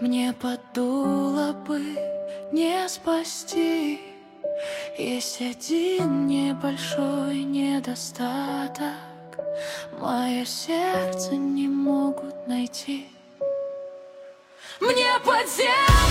мне подуло бы не спасти. Есть один небольшой недостаток, мое сердце не могут найти. Мне под землю